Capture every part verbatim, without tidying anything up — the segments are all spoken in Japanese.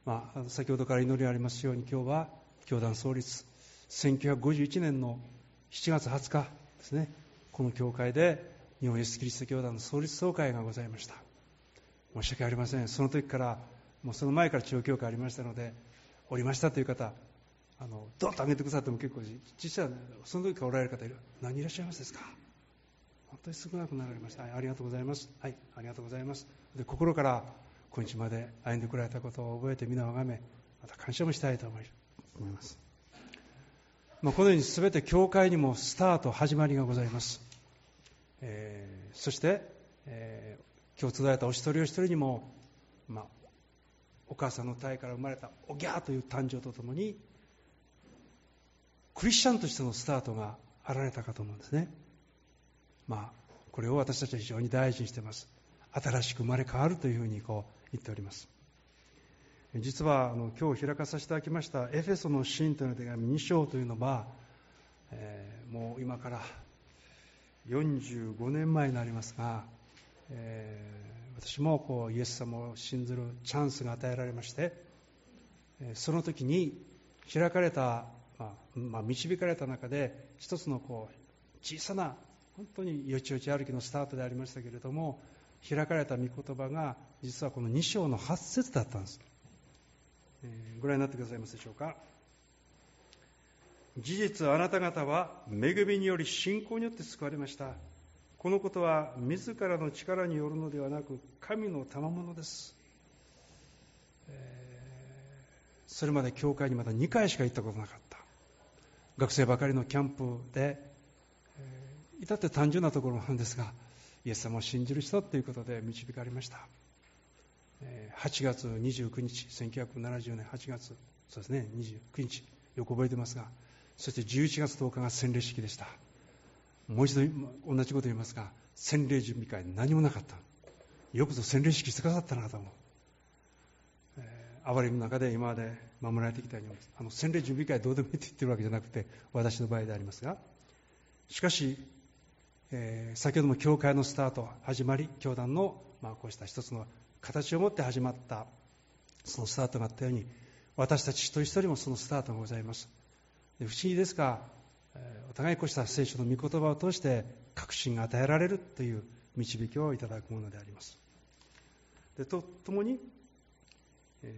まあ、先ほどから祈りありますように、今日は教団創立せんきゅうひゃくごじゅういちねんのしちがつはつかですね、この教会で日本イエスキリスト教団の創立総会がございました。申し訳ありません。その時からもうその前から地方教会ありましたので、おりましたという方、あのドンと挙げてくださっても結構、実はその時からおられる方いる、何人いらっしゃいますですか。本当に少なくなられました。はい、ありがとうございます。はい、ありがとうございます。で、心から今日まで歩んでこられたことを覚えて皆をあがめ、また感謝もしたいと思います。まあ、このように全て教会にもスタート、始まりがございます。えー、そして、えー、今日伝えたお一人お一人にも、まあ、お母さんの体から生まれたおぎゃーという誕生とともにクリスチャンとしてのスタートがあられたかと思うんですね。まあ、これを私たちは非常に大事にしています。新しく生まれ変わるというふうにこう言っております。実はあの今日開かさせていただきましたエフェソの信徒の手紙に章というのは、えー、もう今からよんじゅうごねんまえになりますが、えー、私もこうイエス様を信ずるチャンスが与えられまして、その時に開かれた、まあまあ、導かれた中で一つのこう小さな本当によちよち歩きのスタートでありましたけれども、開かれた御言葉が実はこのに章のはち節だったんです。えー、ご覧になってくださいますでしょうか。事実あなた方は恵みにより信仰によって救われました。このことは自らの力によるのではなく神の賜物です。えー、それまで教会にまだにかいしか行ったことなかった。学生ばかりのキャンプで、えー、至って単純なところなんですが、イエス様を信じる人ということで導かれました。はちがつにじゅうくにち、せんきゅうひゃくななじゅうねんはちがつ、そうですね、にじゅうくにち、よく覚えてますが、そしてじゅういちがつとおかが洗礼式でした。もう一度同じこと言いますが、洗礼準備会何もなかった。よくぞ洗礼式してくださったなと思う。えー、哀れみの中で今まで守られてきたように、あの洗礼準備会どうでもいいって言ってるわけじゃなくて、私の場合でありますが、しかし、えー、先ほども教会のスタート始まり、教団の、まあ、こうした一つの形を持って始まったそのスタートがあったように、私たち一人一人もそのスタートがございます。で、不思議ですが、お互いこうした聖書の御言葉を通して確信が与えられるという導きをいただくものであります。で、とともに、え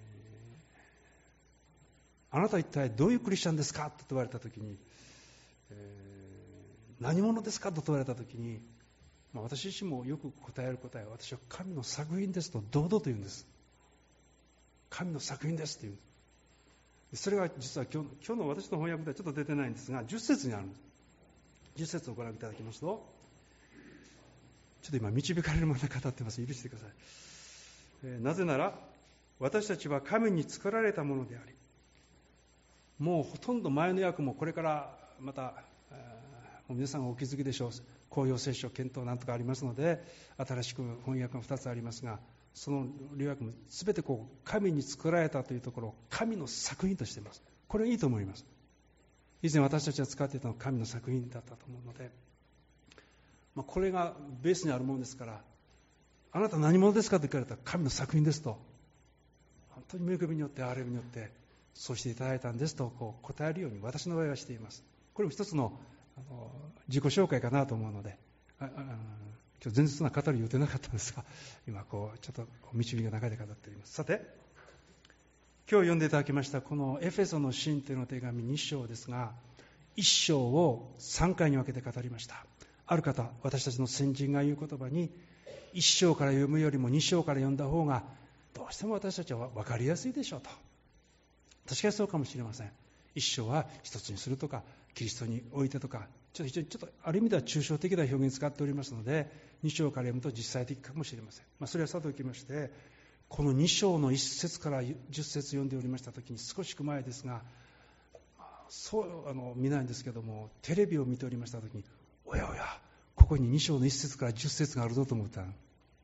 ー、あなたは一体どういうクリスチャンですかと問われたときに、えー、何者ですかと問われたときに、まあ、私自身もよく答える答えは、私は神の作品ですと堂々と言うんです。神の作品ですという。それが実は今日、今日の私の翻訳ではちょっと出てないんですが、じゅっ節にあるんです。じゅっ節をご覧いただきますと、ちょっと今導かれるまで語ってます。許してください。えー、なぜなら私たちは神に作られたものであり、もうほとんど前の訳もこれからまた、えー、もう皆さんお気づきでしょう。公用聖書検討なんとかありますので、新しく翻訳がふたつありますが、その両訳も全てこう神に作られたというところを神の作品としています。これはいいと思います。以前私たちが使っていたのは神の作品だったと思うので、まあ、これがベースにあるものですから、あなた何者ですかと聞かれたら神の作品ですと、本当に恵みによって憐れみによってそうしていただいたんですとこう答えるように私の場合はしています。これも一つのあの自己紹介かなと思うので、ああ今日前日は語る予定なかったんですが、今こうちょっと導きが中で語っております。さて、今日読んでいただきましたこのエフェソの信徒への手紙に章ですが、いち章をさんかいに分けて語りました。ある方、私たちの先人が言う言葉に、いち章から読むよりもに章から読んだ方がどうしても私たちは分かりやすいでしょうと。確かにそうかもしれません。いち章は一つにするとか、キリストにおいてとか、ちょっと、ちょっとある意味では抽象的な表現を使っておりますので、に章から読むと実際的かもしれません。まあ、それはさておきまして、このに章のいち節からじゅっ節読んでおりましたときに、少し前ですが、そうあの見ないんですけども、テレビを見ておりましたときに、おやおや、ここにに章のいち節からじゅっ節があるぞと思った。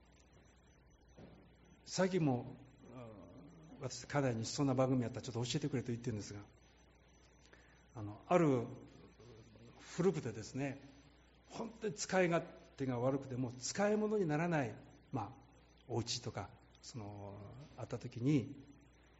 最近も私家内にそんな番組やったらちょっと教えてくれと言ってるんですが、あのある古くてですね、本当に使い勝手が悪くても使い物にならない、まあ、お家とかそのあった時に、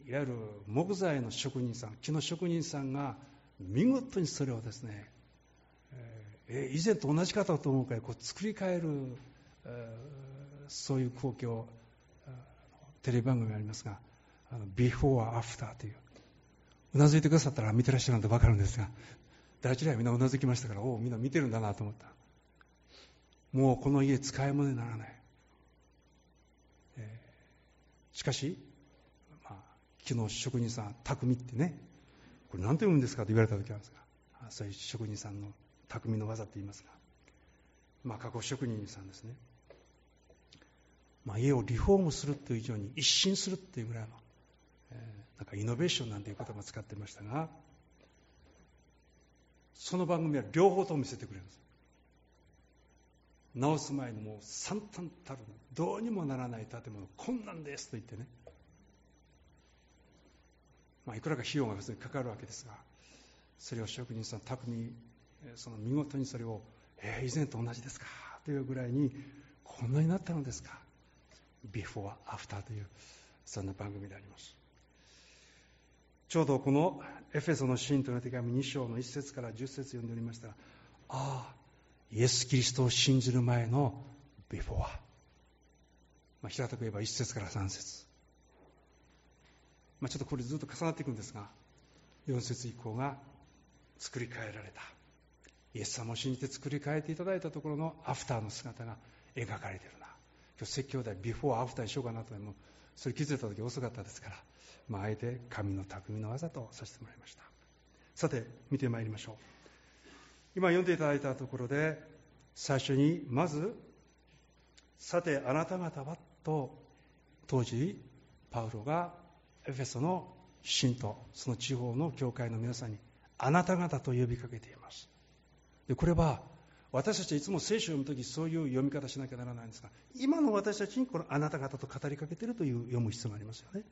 いわゆる木材の職人さん、木の職人さんが見事にそれをですね、えー、以前と同じかと思うからこう作り変える、えー、そういう光景をテレビ番組がありますが、あのビフォーアフターという、うなずいてくださったら見てらっしゃるので分かるんですが、第一例はみんなうなずきましたから、おおみんな見てるんだなと思った。もうこの家使い物にならない、えー、しかし、まあ、木の職人さん、匠ってね、これ何て読むんですかと言われた時あるんですが、そういう職人さんの匠の技って言いますが、まあ、加工職人さんですね。まあ、家をリフォームするという以上に一新するっていうぐらいの、えー、なんかイノベーションなんていう言葉を使っていましたが、その番組は両方とも見せてくれるんです。直す前にもう惨憺たるどうにもならない建物、こんなんですと言ってね、まあ、いくらか費用が別にかかるわけですが、それを職人さん匠、その見事にそれを、えー、以前と同じですかというぐらいにこんなになったのですか、ビフォーアフターというそんな番組であります。ちょうどこのエフェソの信徒の手紙に章のいち節からじゅっ節読んでおりましたら、ああイエス・キリストを信じる前のビフォー、まあ、平たく言えばいち節からさん節、まあ、ちょっとこれずっと重なっていくんですが、よん節以降が作り変えられた、イエス様を信じて作り変えていただいたところのアフターの姿が描かれているな。今日説教題ビフォーアフターにしようかなと、もうそれ気づいた時遅かったですから、まあ、あえて神の匠の技とさせてもらいました。さて見てまいりましょう。今読んでいただいたところで、最初にまず、さてあなた方はと、当時パウロがエフェソの信徒、その地方の教会の皆さんにあなた方と呼びかけています。でこれは私たちはいつも聖書を読むときそういう読み方しなきゃならないんですが、今の私たちにこのあなた方と語りかけているという読む必要がありますよね。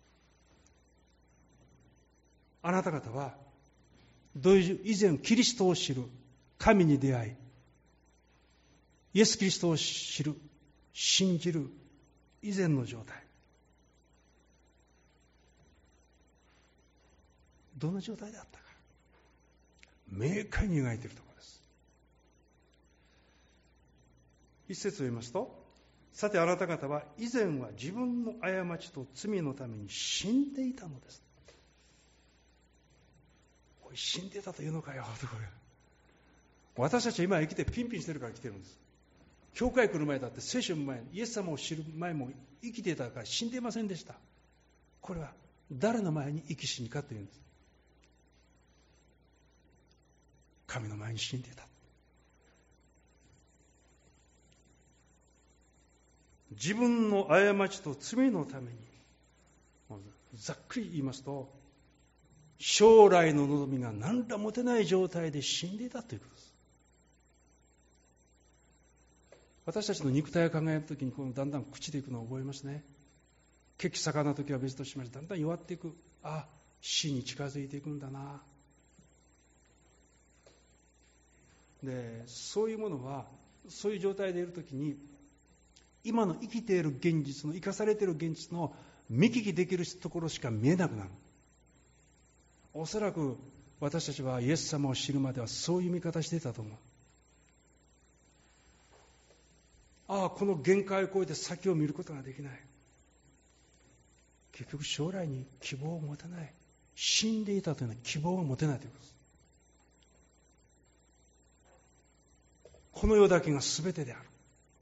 あなた方はどういう以前キリストを知る、神に出会い、イエス・キリストを知る、信じる以前の状態、どんな状態であったか明快に描いているところです。一節を読みますと、さてあなた方は以前は自分の過ちと罪のために死んでいたのです。おい、死んでいたというのかよと。私たちは今生きてピンピンしてるから来てるんです。教会来る前だって聖書の前、イエス様を知る前も生きていたから死んでいませんでした。これは誰の前に生き死にかというんです。神の前に死んでいた。自分の過ちと罪のために、ざっくり言いますと、将来の望みが何ら持てない状態で死んでいたということです。私たちの肉体を考えるときに、このだんだん朽ちていくのを覚えますね。血気盛んな時は別としまして、だんだん弱っていく。あ、死に近づいていくんだな。で、そういうものは、そういう状態でいるときに、今の生きている現実の、生かされている現実の見聞きできるところしか見えなくなる。おそらく私たちはイエス様を知るまではそういう見方していたと思う。ああ、この限界を超えて先を見ることができない。結局将来に希望を持てない。死んでいたというのは希望を持てないということです。この世だけが全てである。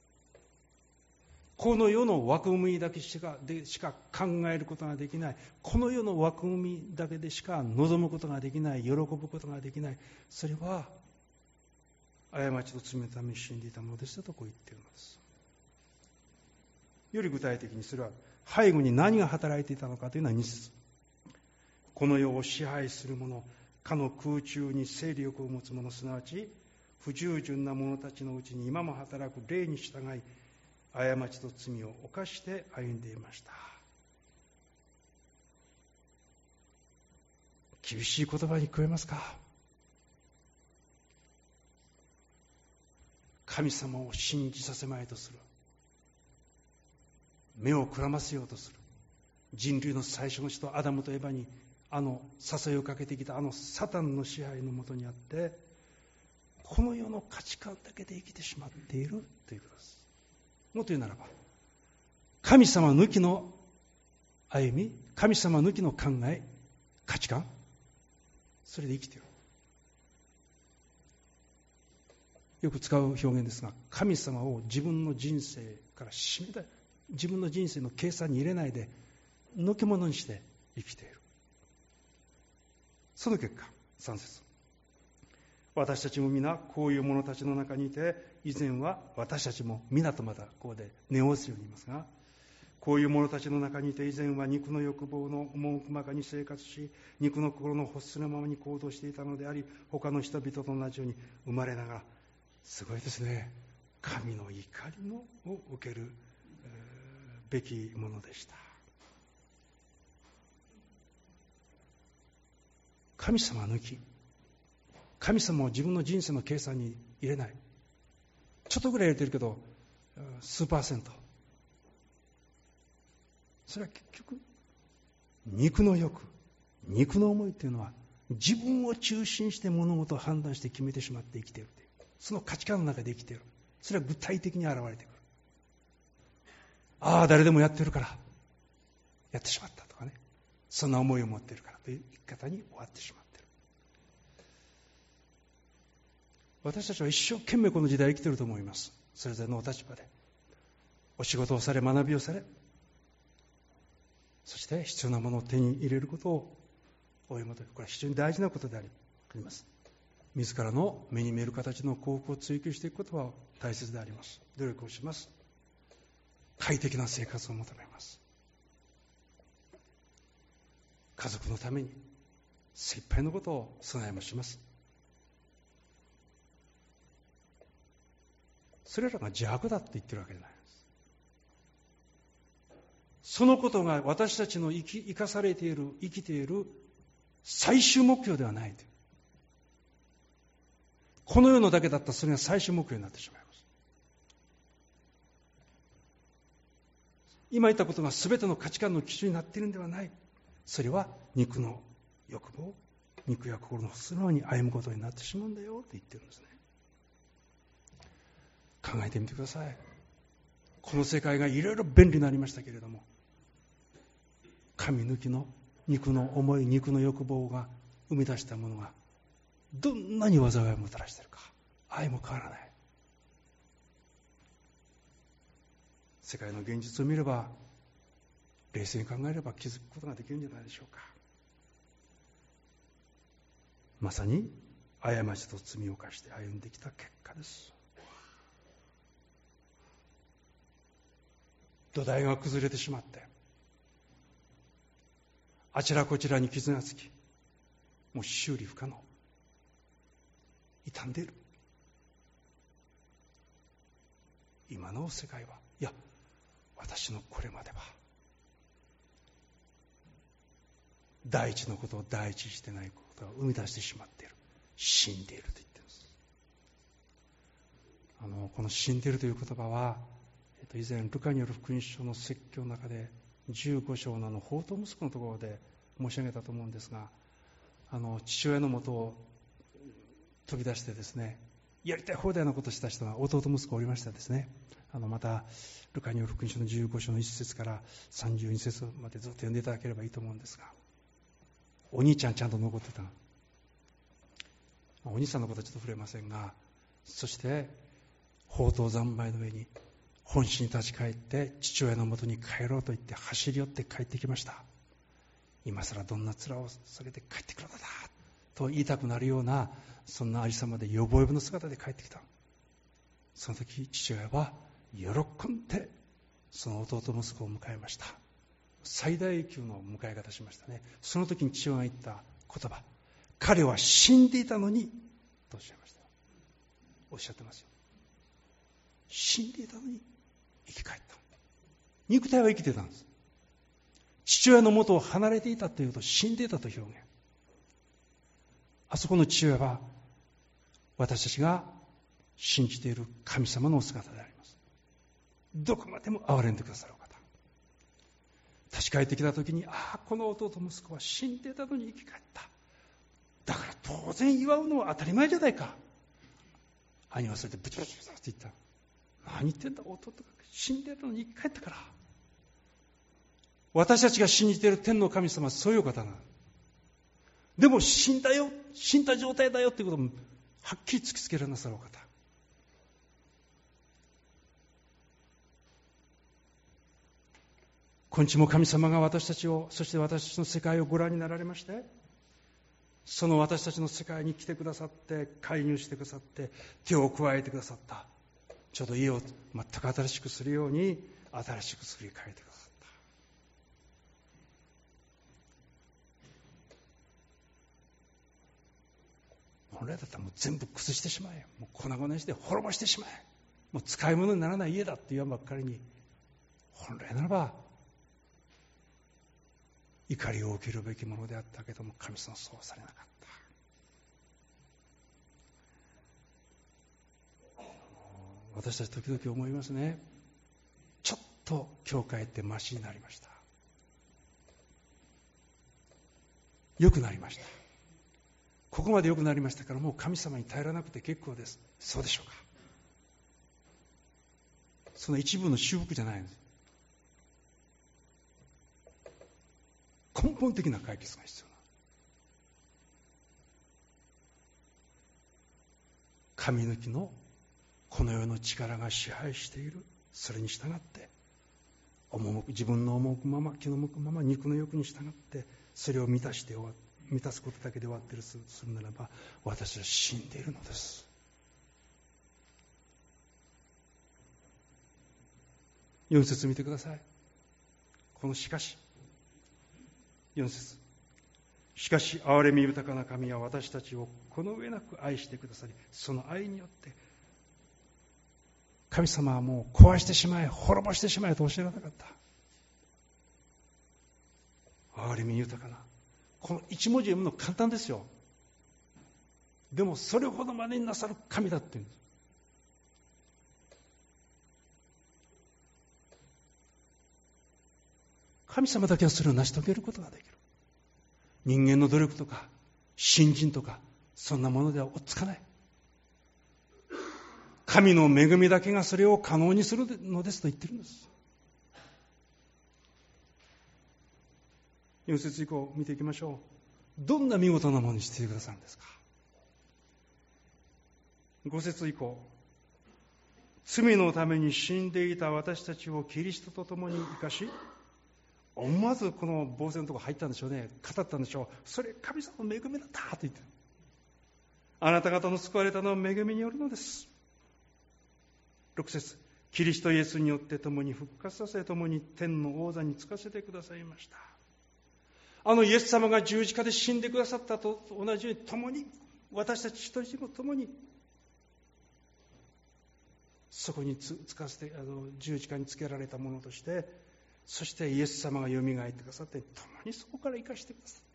この世の枠組みだけしか、でしか考えることができない。この世の枠組みだけでしか望むことができない。喜ぶことができない。それは過ちと罪のために死んでいたものですとこう言っているのです。より具体的にそれは背後に何が働いていたのかというのはに節。この世を支配する者、かの空中に勢力を持つ者、すなわち不従順な者たちのうちに今も働く霊に従い、過ちと罪を犯して歩んでいました。厳しい言葉に聞こえますか？神様を信じさせまいとする。目をくらませようとする。 人類の最初の人アダムとエバにあの誘いをかけてきたあのサタンの支配のもとにあって、この世の価値観だけで生きてしまっているということです。もっと言うならば、神様抜きの歩み、神様抜きの考え、価値観、それで生きている。よく使う表現ですが、神様を自分の人生から締めたい、自分の人生の計算に入れないでのけ者にして生きている。その結果、さん節、私たちも皆こういう者たちの中にいて、以前は私たちも皆とまたここで念を押すように言いますが、こういう者たちの中にいて以前は肉の欲望の赴くままに生活し、肉の心の欲するままに行動していたのであり、他の人々と同じように生まれながら、すごいですね、神の怒りのを受ける、えー、べきものでした。神様抜き、神様を自分の人生の計算に入れない、ちょっとぐらい入れてるけど数パーセント、それは結局肉の欲、肉の思いというのは自分を中心して物事を判断して決めてしまって生きているという、その価値観の中で生きている。それは具体的に現れてくる。ああ、誰でもやってるからやってしまったとかね、そんな思いを持っているからという生き方に終わってしまっている。私たちは一生懸命この時代生きていると思います。それぞれのお立場でお仕事をされ、学びをされ、そして必要なものを手に入れることを追い求める。これは非常に大事なことであります。自らの目に見える形の幸福を追求していくことは大切であります。努力をします。快適な生活を求めます。家族のために精一杯のことを備えもします。それらが邪悪だって言ってるわけじゃないです。そのことが私たちの生き、生かされている、生きている最終目標ではないという。この世のだけだったらそれが最終目標になってしまいます。今言ったことが全ての価値観の基準になっているんではない。それは肉の欲望、肉や心の欲するように歩むことになってしまうんだよと言ってるんですね。考えてみてください。この世界がいろいろ便利になりましたけれども、神抜きの肉の思い、肉の欲望が生み出したものがどんなに災いをもたらしているか、愛も変わらない。世界の現実を見れば、冷静に考えれば気づくことができるんじゃないでしょうか。まさに過ちと罪を犯して歩んできた結果です。土台が崩れてしまって、あちらこちらに傷がつき、もう修理不可能、傷んでいる。今の世界は、いや、私のこれまでは第一のことを第一にしてないことが生み出してしまっている、死んでいると言っています。あのこの死んでいるという言葉は、えっと、以前ルカによる福音書の説教の中でじゅうご章のあの放蕩息子のところで申し上げたと思うんですが、あの父親のもとを飛び出してですね、やりたい放題なことをした人が弟息子おりましたですね。あのまたルカによる福音書のじゅうご章のいち節からさんじゅうに節までずっと読んでいただければいいと思うんですが、お兄ちゃんちゃんと残ってた。お兄さんのことはちょっと触れませんが、そして放蕩三昧の上に本心に立ち返って父親のもとに帰ろうと言って走り寄って帰ってきました。今更どんな面を下げて帰ってくるのだと言いたくなるような、そんなありさまでヨボヨボの姿で帰ってきた。その時父親は喜んでその弟息子を迎えました。最大級の迎え方しましたね。その時に父親が言った言葉、彼は死んでいたのにとおっしゃいました。おっしゃってますよ。死んでいたのに生き返った。肉体は生きてたんです。父親の元を離れていたというと死んでいたと表現。あそこの父親は私たちが信じている神様のお姿であります。どこまでも憐れんでくださるお方。 立ち返ってきたときに、ああ、この弟息子は死んでたのに生き返った。だから当然祝うのは当たり前じゃないか。兄はそれでブチブチブチって言った。何言ってんだ、弟が死んでるのに生き返ったから。私たちが信じている天の神様はそういう方なの。でも死んだよ、死んだ状態だよっていうこともはっきり突きつけられなさるお方。今日も神様が私たちを、そして私たちの世界をご覧になられまして、その私たちの世界に来てくださって、介入してくださって、手を加えてくださった。ちょうど家を全く新しくするように、新しくすり替えてくださった。本来だったらもう全部崩してしまえ。もう粉々にして滅ぼしてしまえ。もう使い物にならない家だって言わんばっかりに、本来ならば、怒りを受けるべきものであったけども、神様はそうされなかった。私たち時々思いますね。ちょっと教会ってマシになりました。良くなりました。ここまで良くなりましたから、もう神様に頼らなくて結構です。そうでしょうか。その一部の修復じゃないんです。根本的な解決が必要な。神抜きのこの世の力が支配している、それに従って赴く自分の赴くまま、気の向くまま、肉の欲に従ってそれを満たして終わ満たすことだけで終わっているとするならば、私は死んでいるのです。よん節見てください。このしかしよん節、しかし憐れみ豊かな神は私たちをこの上なく愛してくださり、その愛によって神様はもう壊してしまえ、滅ぼしてしまえとおっしゃらなかった。憐れみ豊かな、この一文字読むの簡単ですよ。でもそれほどまでになさる神だって言うんです。神様だけはそれを成し遂げることができる。人間の努力とか信心とかそんなものでは追っつかない。神の恵みだけがそれを可能にするのですと言ってるんです。よん節以降見ていきましょう。どんな見事なものにしてくださるんですか。ご節以降、罪のために死んでいた私たちをキリストと共に生かし、思わずこの防線のところ入ったんでしょうね。語ったんでしょう。それ神様の恵みだったと言ってる。あなた方の救われたのは恵みによるのです。ろく節、キリストイエスによって共に復活させ、共に天の王座につかせてくださいました。あのイエス様が十字架で死んでくださったと同じように、共に私たち一人一人も共にそこにつつかせて、あの十字架につけられたものとして、そしてイエス様がよみがえってくださって、共にそこから生かしてくださった。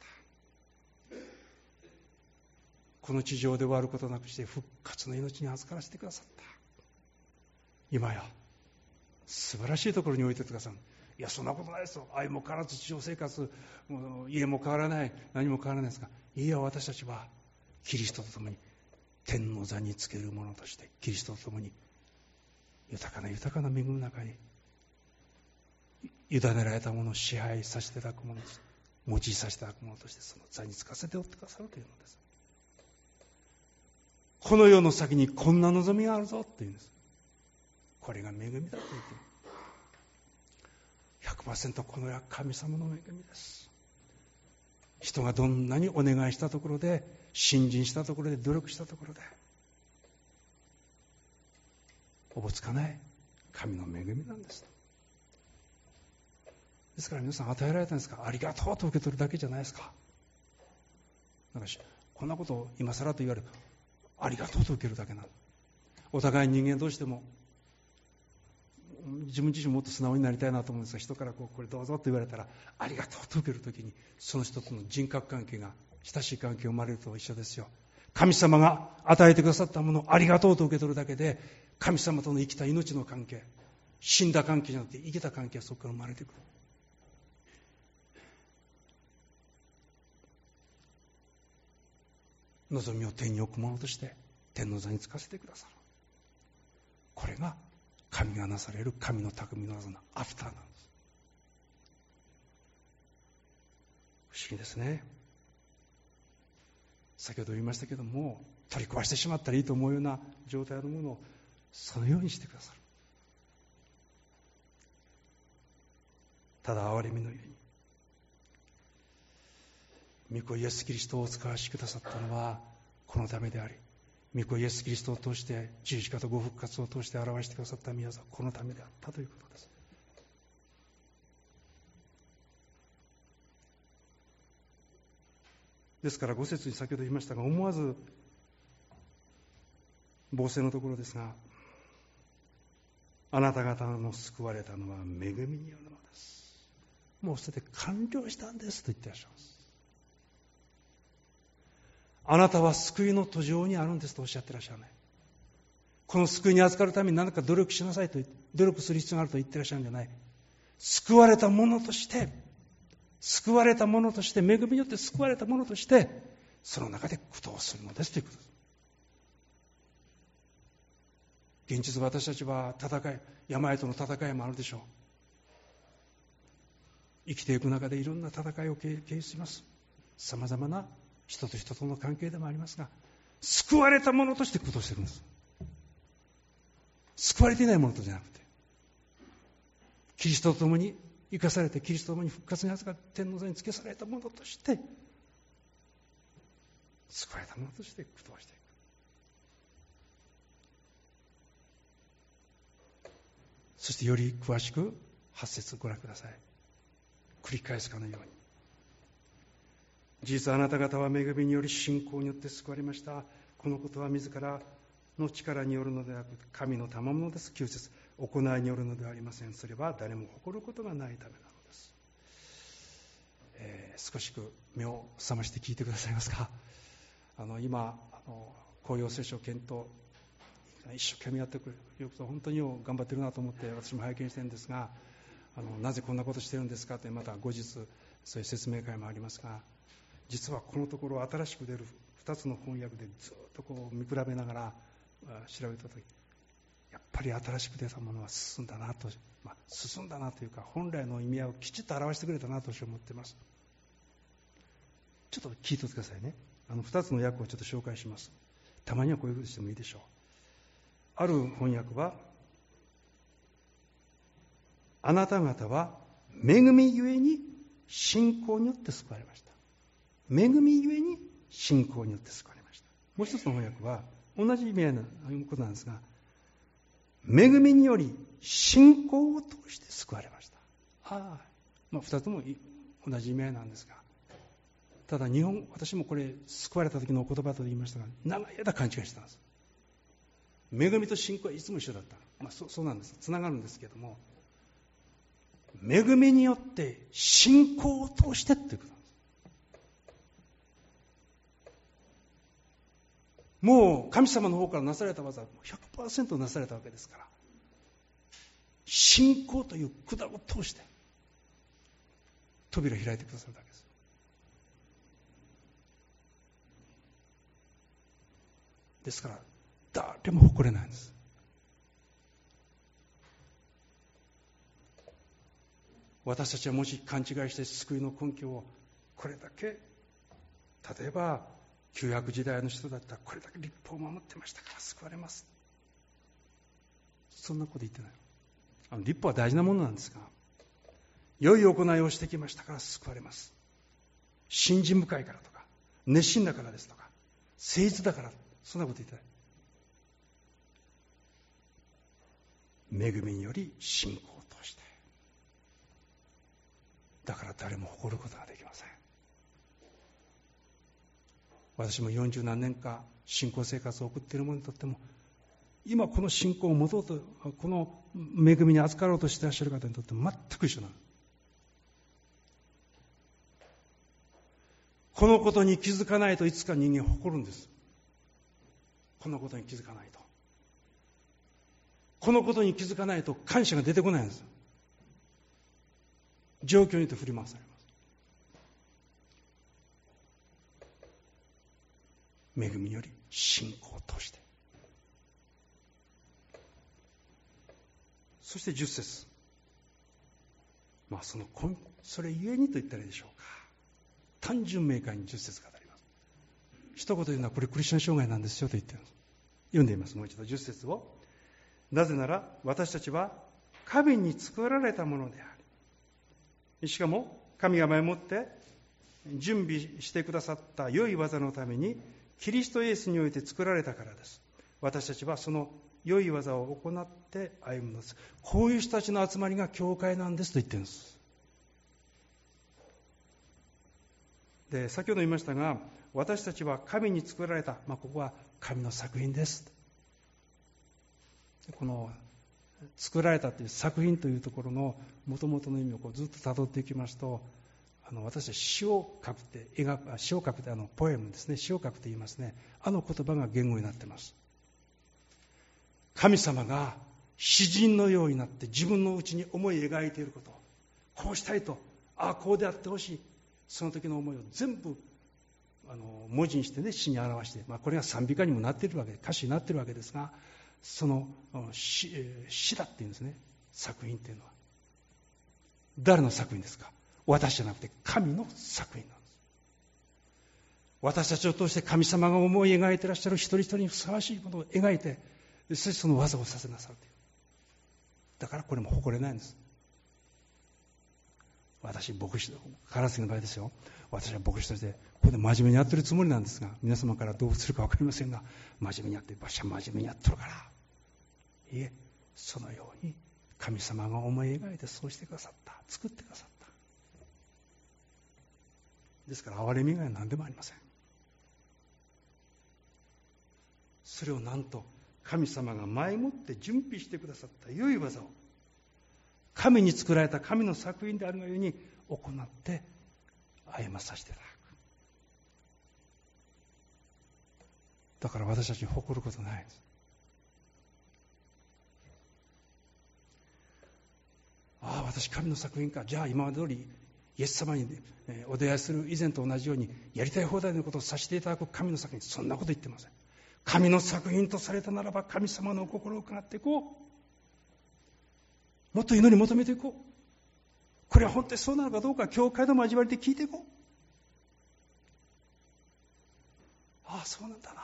この地上で終わることなくして復活の命に預からせてくださった。今や素晴らしいところに置いてくださる。いや、そんなことないですよ。愛も変わらず地上生活、もう家も変わらない、何も変わらないですが、いや、私たちはキリストと共に天の座につけるものとして、キリストと共に豊かな豊かな恵みの中に委ねられたものを支配させていただくものです。用いさせていただくものとして、その座につかせておってくださるというのです。この世の先にこんな望みがあるぞっていうんです。これが恵みだと言っている。ひゃくパーセント この世は神様の恵みです。人がどんなにお願いしたところで、信心したところで、努力したところでおぼつかない神の恵みなんです。ですから皆さん、与えられたんですか、ありがとうと受け取るだけじゃないですか。なんかこんなことを今更と言われる、ありがとうと受けるだけなの。お互い人間同士でも、自分自身もっと素直になりたいなと思うんですが、人からこうこれどうぞと言われたらありがとうと受けるときに、その人との人格関係が、親しい関係が生まれると一緒ですよ。神様が与えてくださったものをありがとうと受け取るだけで、神様との生きた命の関係、死んだ関係じゃなくて生きた関係がそこから生まれてくる。 望みを天に置くものとして天の座につかせてくださる。これが神がなされる神の匠の技のアフターなんです。不思議ですね。先ほど言いましたけども、取り壊してしまったらいいと思うような状態のものをそのようにしてくださる。ただ憐れみのゆえに、御子イエスキリストをお使わしくださったのはこのためであり、御子イエスキリストを通して十字架とご復活を通して表してくださった御業はこのためであったということです。ですからご節に先ほど言いましたが、思わず傍声のところですが、あなた方の救われたのは恵みによるのです。もうそれで完了したんですと言ってらっしゃいます。あなたは救いの途上にあるんですとおっしゃってらっしゃるね。この救いに預かるために何か努力しなさいと、努力する必要があると言ってらっしゃるんじゃない。救われたものとして救われたものとして恵みによって救われたものとしてその中で苦闘するのですということです。現実私たちは戦い、病との戦いもあるでしょう。生きていく中でいろんな戦いを経験します。さまざまな人と人との関係でもありますが、救われたものとして苦闘しているんです。救われていないものとじゃなくて、キリストと共に生かされてキリストと共に復活に預かって天の座につけされたものとして救われたものとして苦闘していく。そしてより詳しくはち節ご覧ください。繰り返すかのように、事実あなた方は恵みにより信仰によって救われました。このことは自らの力によるのではなく神の賜物です。きゅう節、行いによるのではありません。それは誰も誇ることがないためなのです。えー、少しく目を覚まして聞いてくださいますか。あの今あの公用聖書検討一生懸命やってくれること本当によう頑張ってるなと思って私も拝見してるんですが、あのなぜこんなことしてるんですかってまた後日そういう説明会もありますが、実はこのところ新しく出るふたつの翻訳でずっとこう見比べながら調べたとき、やっぱり新しく出たものは進んだなと、まあ、進んだなというか本来の意味合いをきちっと表してくれたなと私は思っています。ちょっと聞いておいてくださいね。あのふたつの訳をちょっと紹介します。たまにはこういうことしてもいいでしょう。ある翻訳は、あなた方は恵みゆえに信仰によって救われました。恵みゆえに信仰によって救われました。もう一つの翻訳は同じ意味合いのことなんですが、恵みにより信仰を通して救われました。ああ、まあ、二つとも同じ意味合いなんですが、ただ日本、私もこれ救われた時のお言葉と言いましたが、長い間勘違いしてたんです。恵みと信仰はいつも一緒だった。まあ、そ, そうなんです。つながるんですけども、恵みによって信仰を通してっていうことなんです。もう神様の方からなされた技は ひゃくパーセント なされたわけですから、信仰という管を通して扉を開いてくださるだけです。ですから誰も誇れないんです。私たちはもし勘違いして救いの根拠をこれだけ、例えば旧約時代の人だったらこれだけ立法を守ってましたから救われます、そんなこと言ってない。あの立法は大事なものなんですが、良い行いをしてきましたから救われます、信心深いからとか熱心だからですとか誠実だから、そんなこと言ってない。恵みにより信仰を通して、だから誰も誇ることができません。私も四十何年か信仰生活を送っている者にとっても、今この信仰を持とうと、この恵みに預かろうとしていらっしゃる方にとっても全く一緒なの。このことに気づかないといつか人間は誇るんです。このことに気づかないと、このことに気づかないと感謝が出てこないんです。状況によって振り回されます。 恵みより信仰を通して。そして十節、まあそのそれゆえにと言ったらいいでしょうか。単純明快に十節語ります。一言言うのはこれクリスチャン障害なんですよと言っています。読んでみます。もう一度十節を。なぜなら私たちは神に作られたものであり、しかも神が前もって準備してくださった良い技のためにキリストイエスにおいて作られたからです。私たちはその良い技を行って歩むのです。こういう人たちの集まりが教会なんですと言ってるんです。で、先ほど言いましたが、私たちは神に作られた、まあ、ここは神の作品です。この作られたという作品というところの元々の意味をこうずっと辿っていきますと、あの私は詩を書くって描く詩を書くってあのポエムですね、詩を書くと言いますね。あの言葉が言語になっています。神様が詩人のようになって自分の内に思い描いていること、こうしたいと、ああこうであってほしい、その時の思いを全部あの文字にしてね、詩に表して、まあ、これが賛美歌にもなっているわけで、歌詞になっているわけですが、その詩、詩だっていうんですね。作品っていうのは誰の作品ですか？私じゃなくて神の作品なんです。私たちを通して神様が思い描いていらっしゃる一人一人にふさわしいものを描いて、そしてその技をさせなさるという。だからこれも誇れないんです。私牧師、カラスの場合ですよ。私は牧師としてここで真面目にやってるつもりなんですが、皆様からどうするか分かりませんが、真面目にやってる場所は真面目にやってるから、いえ、そのように神様が思い描いてそうしてくださった、作ってくださった。ですから憐れみ以外は何でもありません。それをなんと神様が前もって準備してくださった良い技を、神に作られた神の作品であるがゆえに行って歩まさせていただく。だから私たちに誇ることないです。ああ、私神の作品か。じゃあ今まで通りイエス様にお出会いする以前と同じようにやりたい放題のことをさせていただく神の作品、そんなこと言ってません。神の作品とされたならば神様の心を伺っていこう。もっと祈り求めていこう。これは本当にそうなのかどうか、教会の交わりで聞いていこう。ああ、そうなんだな。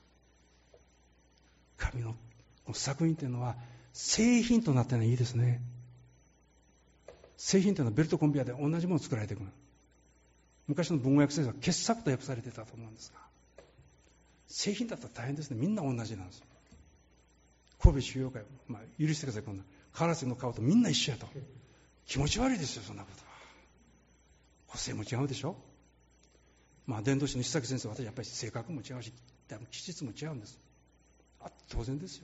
神の作品というのは製品となっているのはいいですね。製品というのはベルトコンベヤーで同じものを作られていく。昔の文語訳聖書は傑作と訳されていたと思うんですが、製品だったら大変ですね。みんな同じなんです。神戸収容会、まあ、許してください。こんなカラスの顔とみんな一緒やと。気持ち悪いですよ、そんなことは。個性も違うでしょ。まあ伝道師の石崎先生は私やっぱり性格も違うし、気質も違うんです。あ、当然ですよ。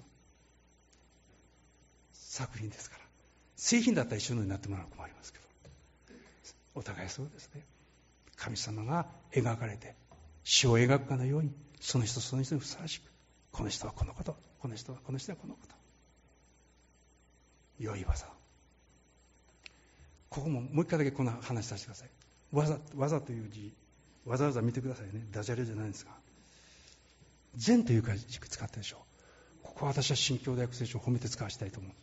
作品ですから。製品だったら一緒のようになってもらうの困りますけど、お互いそうですね。神様が描かれて詩を描くかのように、その人その人にふさわしく、この人はこのこと、この人はこの人はこのこと、良い技。ここももう一回だけこの話させてください。技、技という字、わざわざ見てくださいね。ダジャレじゃないんですが、善というか軸使ってるでしょう。ここは私は新教大学聖書を褒めて使わしたいと思う。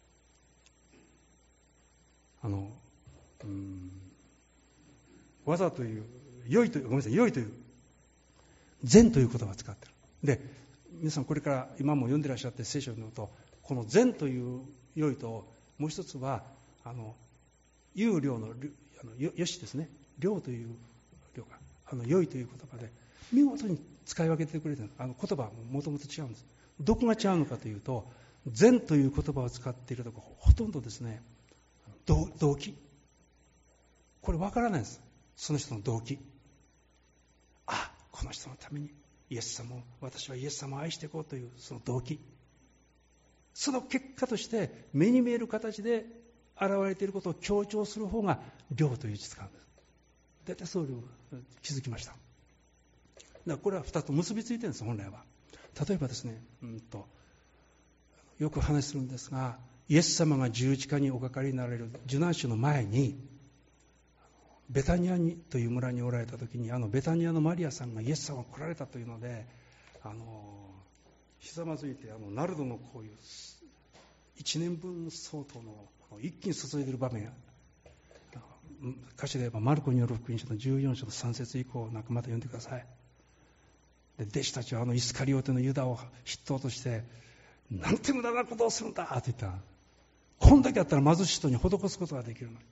あの、うーん、技という、良いという、ごめんなさい、良いという、善という言葉を使っている。で、皆さんこれから今も読んでいらっしゃって聖書を読むと、この善という良いと、もう一つは、あの、有良の、あのよ、よしですね。良という良が、あの、良いという言葉で、見事に使い分けてくれている。あの言葉はもともと違うんです。どこが違うのかというと、善という言葉を使っているところ、ほとんどですね、動, 動機。これ分からないです。その人の動機。あ、この人のためにイエス様を、私はイエス様を愛していこうというその動機。その結果として目に見える形で現れていることを強調する方が良という字使うんです。大体そう気づきました。だからこれは二つ結びついてるんです。本来は。例えばですね、うんとよく話するんですが、イエス様が十字架におかかりになられる受難週の前に、 ベタニアにという村におられた時に、あのベタニアのマリアさんがイエス様が来られたというので、あのひざまずいてあのナルドのこういういちねんぶん相当の一気に注いでいる場面、歌詞で言えばマルコによる福音書のじゅうよん章のさん節以降なんかまた読んでください。で弟子たちはあのイスカリオテのユダを筆頭として、なんて無駄なことをするんだって言った。こんだけあったら貧しい人に施すことができるのに。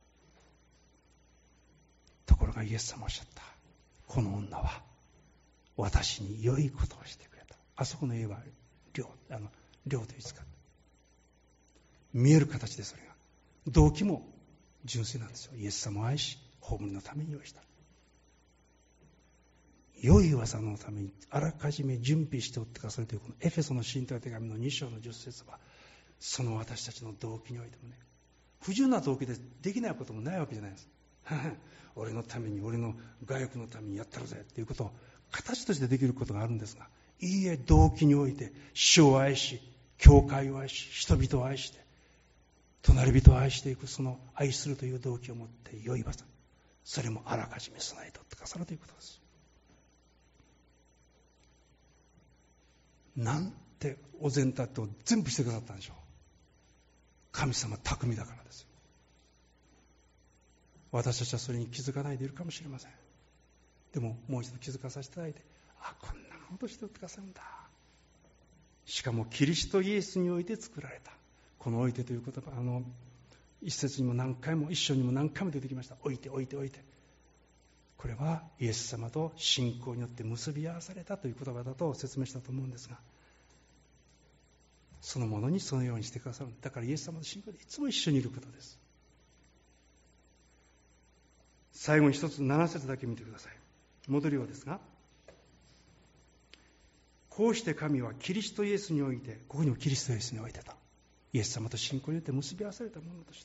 ところがイエス様おっしゃった。この女は私に良いことをしてくれた。あそこの家は寮、あの寮という使う見える形で、それが動機も純粋なんですよ。イエス様を愛し葬りのために用意した。良い技のためにあらかじめ準備しておってくださるという、このエフェソの信徒の手紙のに章のじゅっ節は、その私たちの動機においてもね、不純な動機でできないこともないわけじゃないです。俺のために、俺の外欲のためにやったるぜっていうことを形としてできることがあるんですが、いいえ、動機において主を愛し、教会を愛し、人々を愛して、隣人を愛していく、その愛するという動機を持って良い技、それもあらかじめ備えておってくださるということです。なんてお膳立てを全部してくださったんでしょう。神様巧みだからですよ。私たちはそれに気づかないでいるかもしれません。でももう一度気づかさせていただいて、あ、こんなことしておってくださるんだ。しかもキリストイエスにおいて作られた。このおいてという言葉、あの一節にも何回も、一章にも何回も出てきました。おいておいておいて。これはイエス様と信仰によって結び合わされたという言葉だと説明したと思うんですが、そのものにそのようにしてくださる。だからイエス様の信仰でいつも一緒にいることです。最後に一つなな節だけ見てください。戻るようですが、こうして神はキリストイエスにおいて、ここにもキリストイエスにおいてと、イエス様と信仰によって結び合わされたものとして、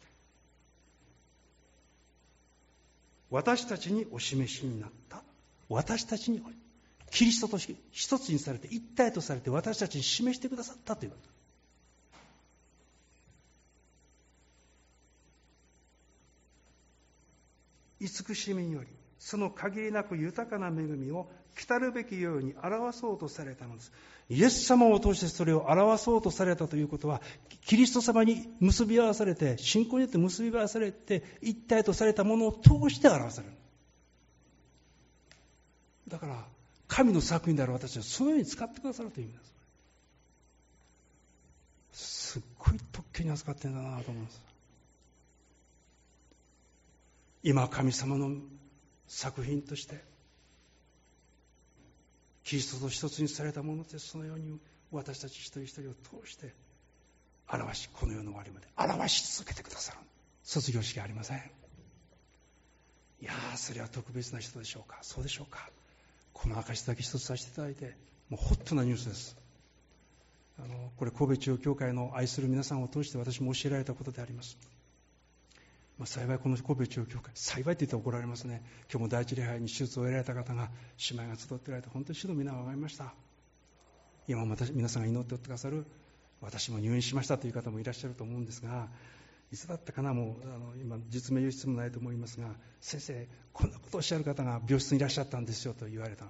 私たちにお示しになった。私たちにキリストと一つにされて、一体とされて私たちに示してくださったということ。慈しみにより、その限りなく豊かな恵みを来たるべきように表そうとされたのです。イエス様を通してそれを表そうとされたということは、キリスト様に結び合わされて、信仰によって結び合わされて、一体とされたものを通して表される。だから、神の作品である私たちはそのように使ってくださるという意味です。すっごい特権に扱ってるんだなと思います。今、神様の作品としてキリストと一つにされたもので、そのように私たち一人一人を通して表し、この世の終わりまで表し続けてくださる。卒業式ありません。いやー、それは特別な人でしょうか。そうでしょうか。この証だけ一つさせていただいて、もうホットなニュースです。あのこれ神戸中央教会の愛する皆さんを通して私も教えられたことであります。まあ、幸いこの神戸中央教会、幸いって言ったら怒られますね。今日も第一礼拝に手術を得られた方が、姉妹が集っておられて、本当に主の皆を拝みました。今も皆さんが祈っておってくださる、私も入院しましたという方もいらっしゃると思うんですが、いつだったかな、もうあの今実名言う必要もないと思いますが、先生、こんなことをおっしゃる方が病室にいらっしゃったんですよと言われた。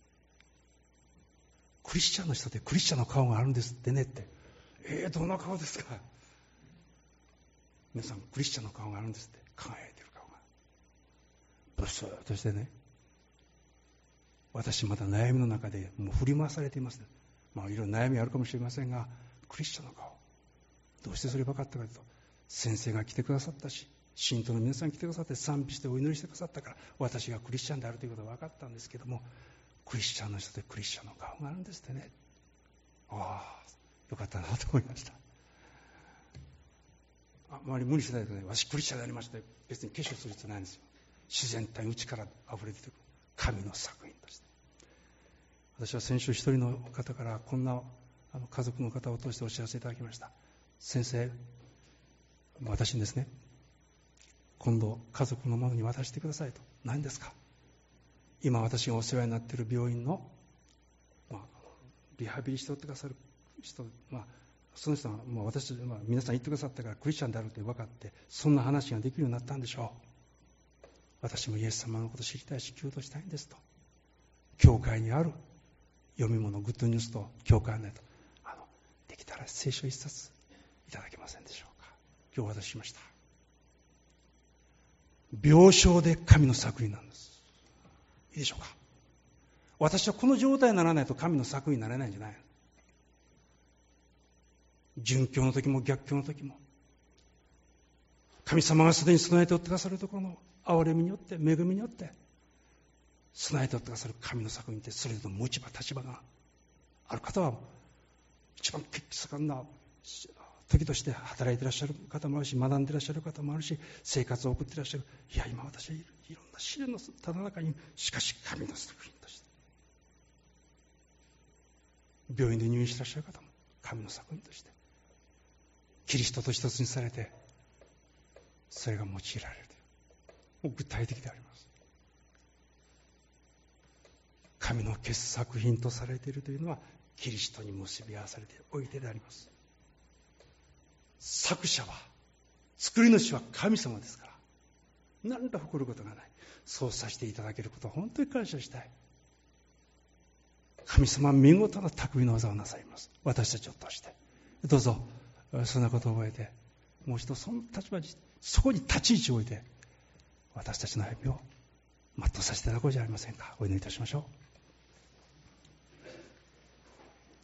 クリスチャンの人ってクリスチャンの顔があるんですってねって。えー、どんな顔ですか。皆さん、クリスチャンの顔があるんですって。輝いてる顔がブスーッとしてね。私まだ悩みの中でもう振り回されています、ね。まあいろいろ悩みあるかもしれませんが、クリスチャンの顔、どうしてそれ分かったかというと、先生が来てくださったし、信徒の皆さんが来てくださって賛美してお祈りしてくださったから、私がクリスチャンであるということが分かったんですけども、クリスチャンの人でクリスチャンの顔があるんですってね。ああ、よかったなと思いました。あまり無理しないでください。私クリスチャンでありました。別に化粧する必要ないんですよ。自然体内から溢れ出てくる神の作品として。私は先週一人の方からこんなあの家族の方を通してお知らせいただきました。先生、私にですね、今度家族の者に渡してくださいと。何ですか。今私がお世話になっている病院の、まあ、リハビリしておってくださる人、まあその人はもう私、まあ、皆さん言ってくださったからクリスチャンであると分かって、そんな話ができるようになったんでしょう。 私もイエス様のことを知りたいし、求道したいんですと。教会にある読み物、グッドニュースと教会内と、あの、できたら聖書一冊いただけませんでしょうか。今日お渡ししました。病床で神の作品なんです。いいでしょうか。私はこの状態にならないと神の作品になれないんじゃない。殉教の時も逆境の時も、神様がすでに備えておってくださるところの憐れみによって、恵みによって備えておってくださる神の作品って、それぞれの持ち場、立場がある方は一番結盛んな時として働いていらっしゃる方もあるし、学んでいらっしゃる方もあるし、生活を送っていらっしゃる。いや、今私はいろんな試練のただ中に、しかし神の作品として、病院で入院していらっしゃる方も神の作品として、キリストと一つにされて、それが用いられるという、もう具体的であります。神の傑作品とされているというのは、キリストに結び合わされておいてであります。作者は、作り主は神様ですから、何ら誇ることがない。そうさせていただけることは本当に感謝したい。神様は見事な匠の技をなさいます。私たちを通して。どうぞ、そんなことを覚えて、もう一度その立場に、そこに立ち位置を置いて、私たちの歩みを全うさせていただこうじゃありませんか。お祈りいたしましょう。